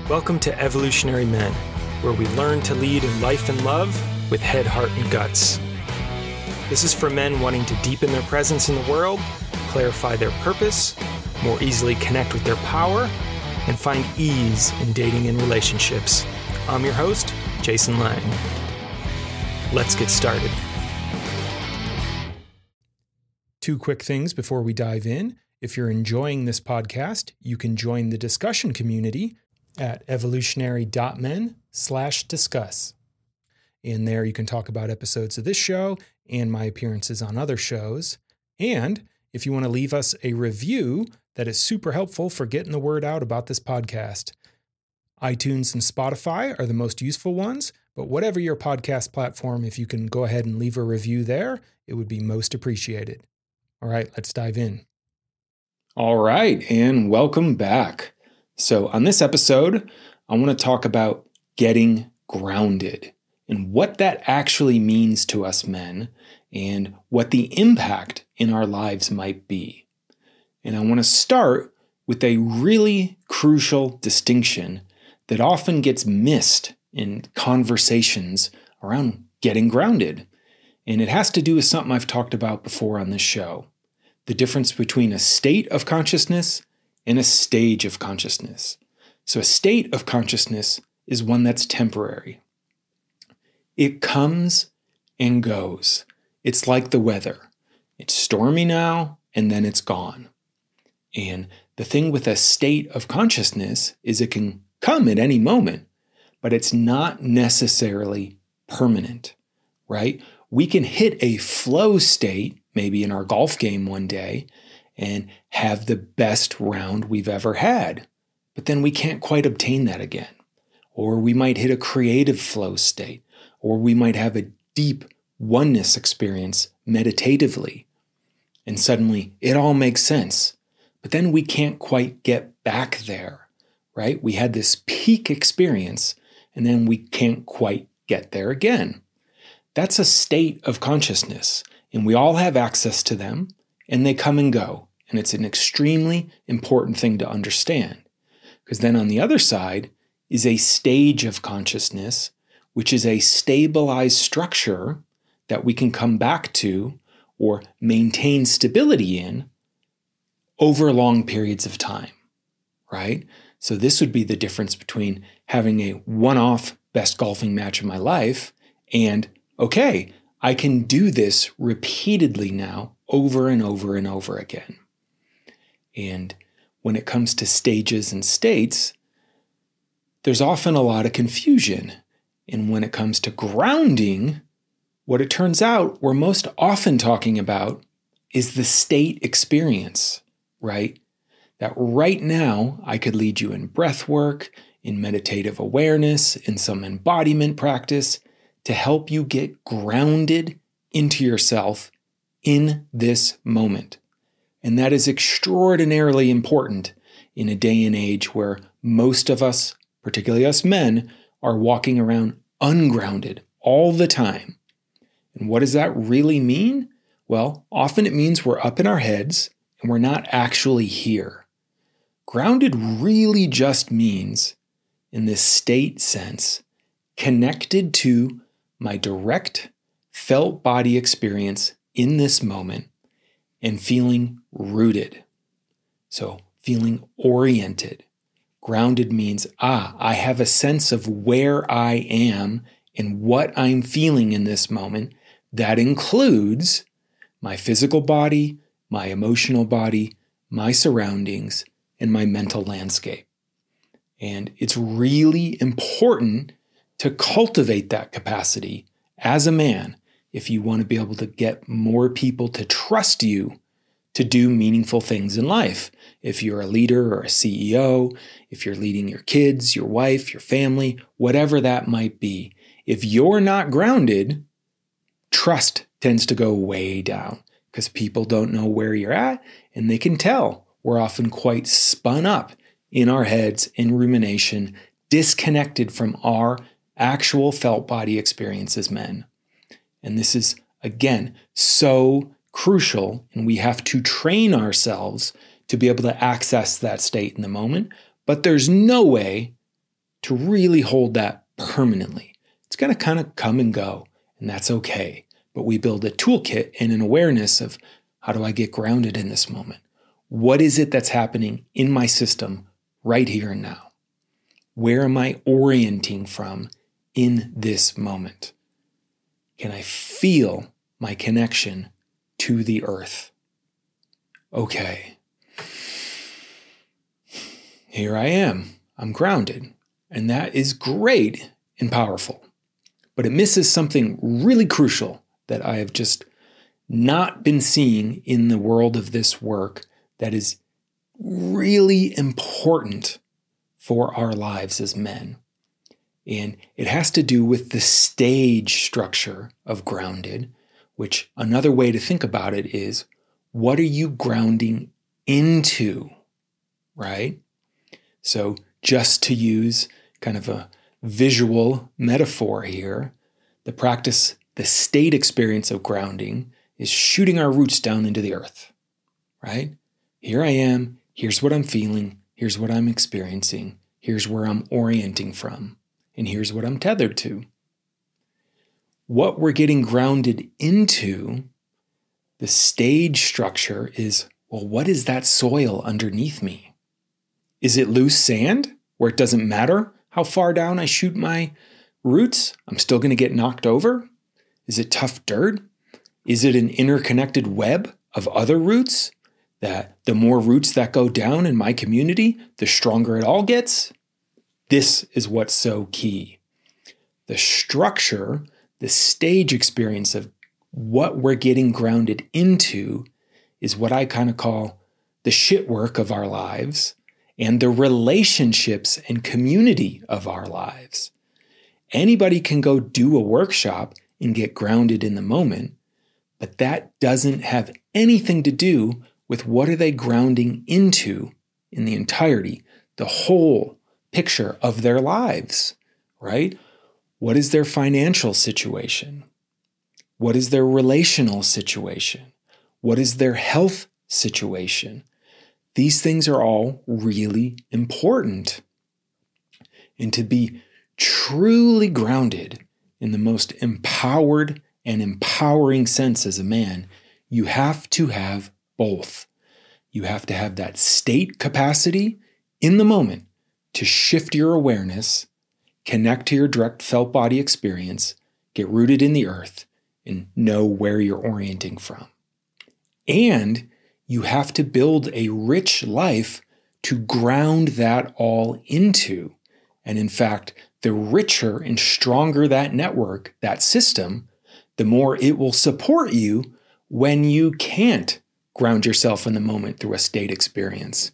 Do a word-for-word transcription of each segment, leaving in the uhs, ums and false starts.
Welcome to Evolutionary Men, where we learn to lead in life and love with head, heart, and guts. This is for men wanting to deepen their presence in the world, clarify their purpose, more easily connect with their power, and find ease in dating and relationships. I'm your host, Jason Lang. Let's get started. Two quick things before we dive in. If you're enjoying this podcast, you can join the discussion community at evolutionary.men slash discuss. In there, you can talk about episodes of this show and my appearances on other shows. And if you want to leave us a review, that is super helpful for getting the word out about this podcast. iTunes and Spotify are the most useful ones, but whatever your podcast platform, if you can go ahead and leave a review there, it would be most appreciated. All right, let's dive in. All right, and welcome back. So on this episode, I want to talk about getting grounded and what that actually means to us men and what the impact in our lives might be. And I want to start with a really crucial distinction that often gets missed in conversations around getting grounded. And it has to do with something I've talked about before on this show. The difference between a state of consciousness and a stage of consciousness. So a state of consciousness is one that's temporary. It comes and goes. It's like the weather. It's stormy now, and then it's gone. And the thing with a state of consciousness is it can come at any moment, but it's not necessarily permanent, right? We can hit a flow state, maybe in our golf game one day, and have the best round we've ever had. But then we can't quite obtain that again. Or we might hit a creative flow state, or we might have a deep oneness experience meditatively. And suddenly it all makes sense. But then we can't quite get back there, right? We had this peak experience, and then we can't quite get there again. That's a state of consciousness, and we all have access to them, and they come and go. And it's an extremely important thing to understand. Because then on the other side is a stage of consciousness, which is a stabilized structure that we can come back to or maintain stability in over long periods of time, right? So this would be the difference between having a one-off best golfing match of my life and, okay, I can do this repeatedly now over and over and over again. And when it comes to stages and states, there's often a lot of confusion. And when it comes to grounding, what it turns out we're most often talking about is the state experience, right? That right now I could lead you in breath work, in meditative awareness, in some embodiment practice to help you get grounded into yourself in this moment. And that is extraordinarily important in a day and age where most of us, particularly us men, are walking around ungrounded all the time. And what does that really mean? Well, often it means we're up in our heads and we're not actually here. Grounded really just means, in this state sense, connected to my direct felt body experience in this moment and feeling rooted. So feeling oriented. Grounded means, ah, I have a sense of where I am and what I'm feeling in this moment. That includes my physical body, my emotional body, my surroundings, and my mental landscape. And it's really important to cultivate that capacity as a man if you want to be able to get more people to trust you to do meaningful things in life. If you're a leader or a C E O, if you're leading your kids, your wife, your family, whatever that might be, if you're not grounded, trust tends to go way down because people don't know where you're at and they can tell we're often quite spun up in our heads in rumination, disconnected from our actual felt body experience as men. And this is, again, so crucial, and we have to train ourselves to be able to access that state in the moment. But there's no way to really hold that permanently. It's going to kind of come and go, and that's okay. But we build a toolkit and an awareness of, how do I get grounded in this moment? What is it that's happening in my system right here and now? Where am I orienting from in this moment? Can I feel my connection to the earth? Okay. Here I am. I'm grounded. And that is great and powerful. But it misses something really crucial that I have just not been seeing in the world of this work that is really important for our lives as men. And it has to do with the stage structure of grounded, which another way to think about it is, what are you grounding into, right? So just to use kind of a visual metaphor here, the practice, the state experience of grounding is shooting our roots down into the earth, right? Here I am, here's what I'm feeling, here's what I'm experiencing, here's where I'm orienting from, and here's what I'm tethered to. What we're getting grounded into, the stage structure is, well, what is that soil underneath me? Is it loose sand where it doesn't matter how far down I shoot my roots? I'm still going to get knocked over? Is it tough dirt? Is it an interconnected web of other roots that the more roots that go down in my community, the stronger it all gets? This is what's so key. The structure, the stage experience of what we're getting grounded into is what I kind of call the shit work of our lives and the relationships and community of our lives. Anybody can go do a workshop and get grounded in the moment, but that doesn't have anything to do with what are they grounding into in the entirety, the whole picture of their lives, right? What is their financial situation? What is their relational situation? What is their health situation? These things are all really important. And to be truly grounded in the most empowered and empowering sense as a man, you have to have both. You have to have that state capacity in the moment to shift your awareness, connect to your direct felt body experience, get rooted in the earth, and know where you're orienting from. And you have to build a rich life to ground that all into. And in fact, the richer and stronger that network, that system, the more it will support you when you can't ground yourself in the moment through a state experience.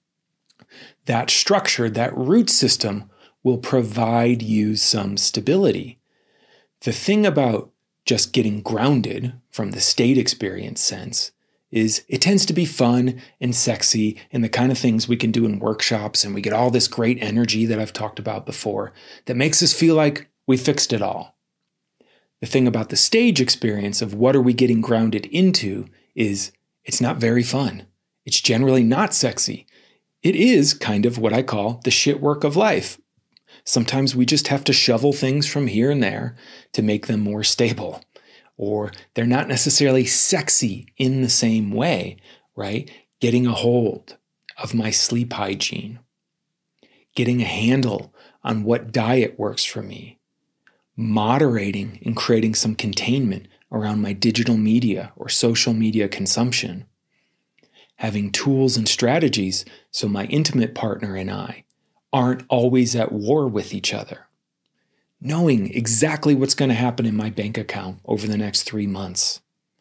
That structure, that root system, will provide you some stability. The thing about just getting grounded from the state experience sense is it tends to be fun and sexy and the kind of things we can do in workshops, and we get all this great energy that I've talked about before that makes us feel like we fixed it all. The thing about the stage experience of what are we getting grounded into is it's not very fun. It's generally not sexy. It is kind of what I call the shit work of life. Sometimes we just have to shovel things from here and there to make them more stable. Or they're not necessarily sexy in the same way, right? Getting a hold of my sleep hygiene, getting a handle on what diet works for me, moderating and creating some containment around my digital media or social media consumption, having tools and strategies so my intimate partner and I aren't always at war with each other, knowing exactly what's going to happen in my bank account over the next three months,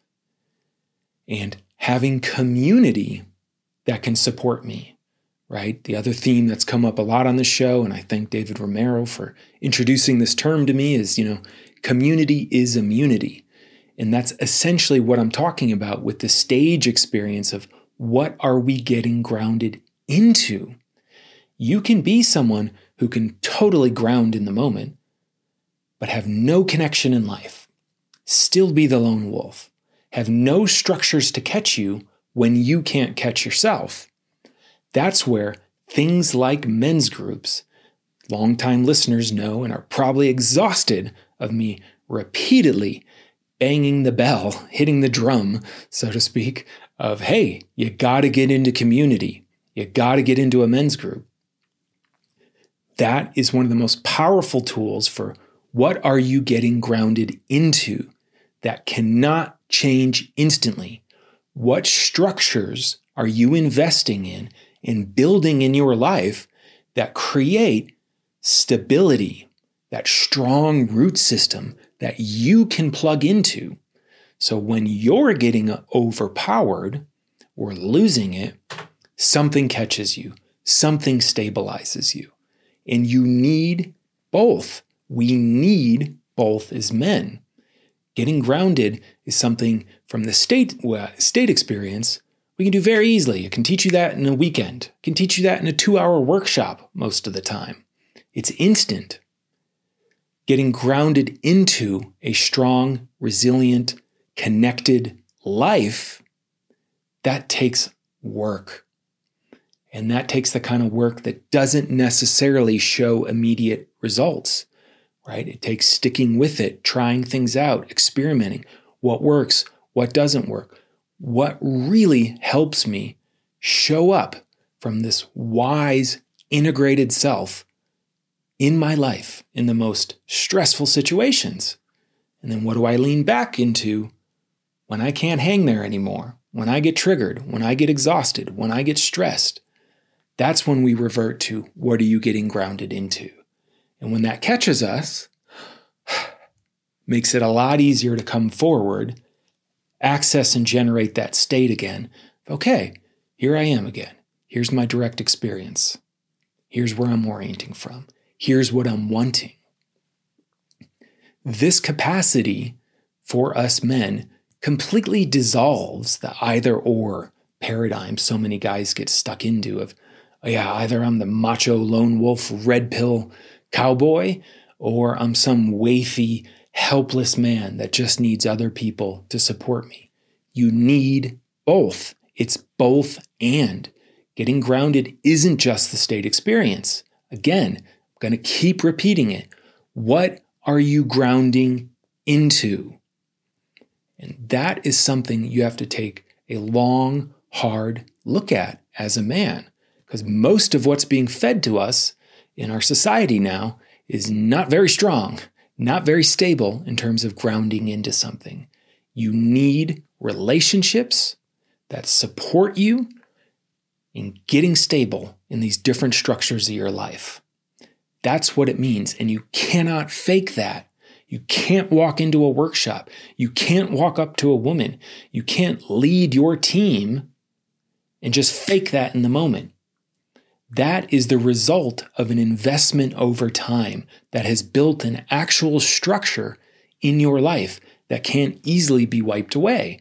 and having community that can support me, right? The other theme that's come up a lot on the show, and I thank David Romero for introducing this term to me, is, you know, community is immunity. And that's essentially what I'm talking about with the stage experience of what are we getting grounded into? You can be someone who can totally ground in the moment, but have no connection in life, still be the lone wolf, have no structures to catch you when you can't catch yourself. That's where things like men's groups, longtime listeners know and are probably exhausted of me repeatedly banging the bell, hitting the drum, so to speak, of, hey, you got to get into community. You got to get into a men's group. That is one of the most powerful tools for what are you getting grounded into that cannot change instantly. What structures are you investing in and building in your life that create stability, that strong root system that you can plug into? So when you're getting overpowered or losing it, something catches you, something stabilizes you. And you need both. We need both as men. Getting grounded is something from the state, well, state experience we can do very easily. I can teach you that in a weekend. I can teach you that in a two-hour workshop most of the time. It's instant. Getting grounded into a strong, resilient, connected life, that takes work. And that takes the kind of work that doesn't necessarily show immediate results, right? It takes sticking with it, trying things out, experimenting. What works? What doesn't work? What really helps me show up from this wise, integrated self in my life in the most stressful situations? And then what do I lean back into when I can't hang there anymore? When I get triggered, when I get exhausted, when I get stressed? That's when we revert to, what are you getting grounded into? And when that catches us, makes it a lot easier to come forward, access and generate that state again. Okay, here I am again. Here's my direct experience. Here's where I'm orienting from. Here's what I'm wanting. This capacity for us men completely dissolves the either or paradigm so many guys get stuck into of, oh yeah, either I'm the macho lone wolf red pill cowboy, or I'm some waify, helpless man that just needs other people to support me. You need both. It's both and. Getting grounded isn't just the state experience. Again, I'm going to keep repeating it. What are you grounding into? And that is something you have to take a long, hard look at as a man, because most of what's being fed to us in our society now is not very strong, not very stable in terms of grounding into something. You need relationships that support you in getting stable in these different structures of your life. That's what it means. And you cannot fake that. You can't walk into a workshop. You can't walk up to a woman. You can't lead your team and just fake that in the moment. That is the result of an investment over time that has built an actual structure in your life that can't easily be wiped away.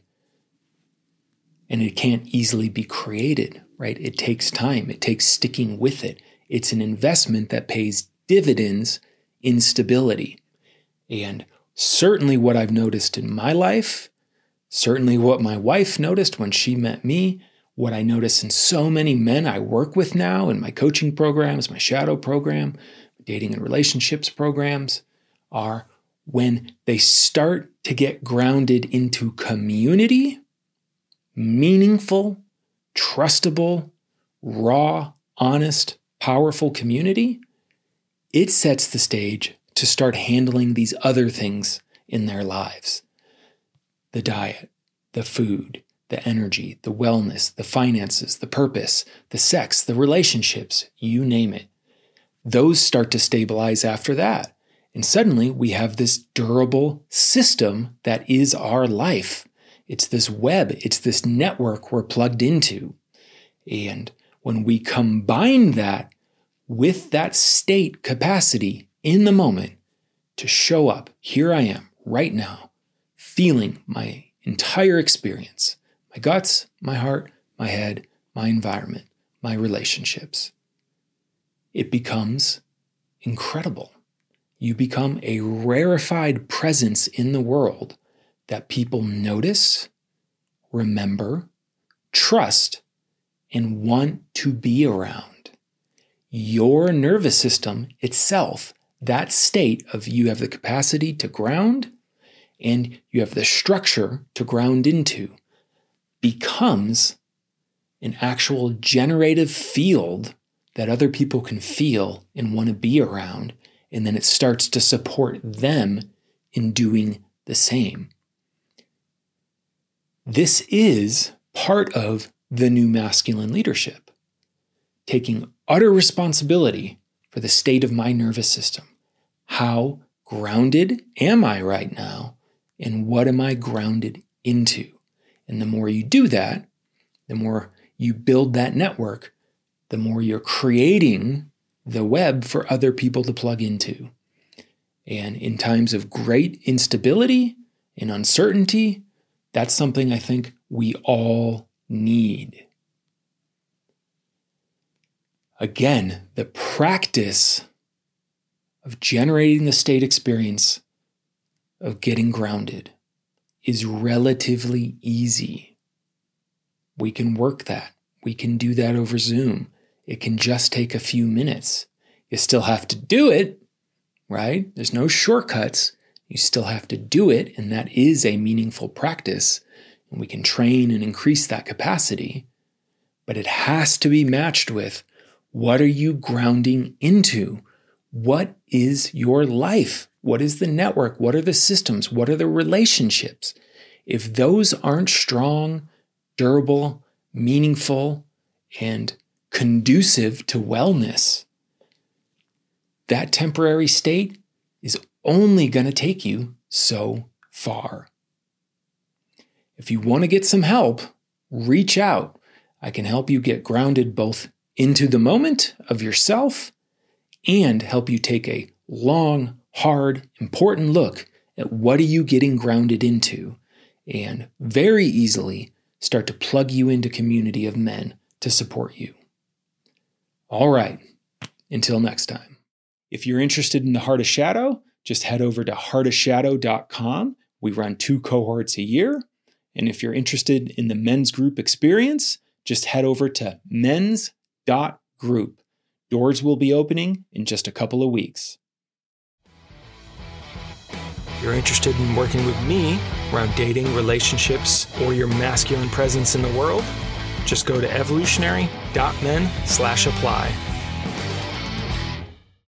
And it can't easily be created, right? It takes time. It takes sticking with it. It's an investment that pays dividends in stability. And certainly what I've noticed in my life, certainly what my wife noticed when she met me, what I notice in so many men I work with now in my coaching programs, my shadow program, dating and relationships programs, are when they start to get grounded into community, meaningful, trustable, raw, honest, powerful community, it sets the stage to start handling these other things in their lives. The diet, the food, the energy, the wellness, the finances, the purpose, the sex, the relationships, you name it. Those start to stabilize after that. And suddenly we have this durable system that is our life. It's this web, it's this network we're plugged into. And when we combine that with that state capacity in the moment to show up, here I am right now, feeling my entire experience, my guts, my heart, my head, my environment, my relationships. It becomes incredible. You become a rarefied presence in the world that people notice, remember, trust, and want to be around. your nervous system itself, that state of you have the capacity to ground and you have the structure to ground into, becomes an actual generative field that other people can feel and want to be around. And then it starts to support them in doing the same. This is part of the new masculine leadership, taking utter responsibility for the state of my nervous system. How grounded am I right now? And what am I grounded into? And the more you do that, the more you build that network, the more you're creating the web for other people to plug into. And in times of great instability and uncertainty, that's something I think we all need. Again, the practice of generating the state experience of getting grounded is relatively easy. We can work that. We can do that over Zoom. It can just take a few minutes. You still have to do it, right? There's no shortcuts. You still have to do it, and that is a meaningful practice. And we can train and increase that capacity. But it has to be matched with, what are you grounding into? What is your life? What is the network? What are the systems? What are the relationships? If those aren't strong, durable, meaningful, and conducive to wellness, that temporary state is only going to take you so far. If you want to get some help, reach out. I can help you get grounded both into the moment of yourself and help you take a long, hard, important look at what are you getting grounded into, and very easily start to plug you into a community of men to support you. All right, until next time. If you're interested in the Heart of Shadow, just head over to heart of shadow dot com. We run two cohorts a year. And if you're interested in the men's group experience, just head over to men's dot group. Doors will be opening in just a couple of weeks. If you're interested in working with me around dating, relationships, or your masculine presence in the world, just go to evolutionary dot men slash apply.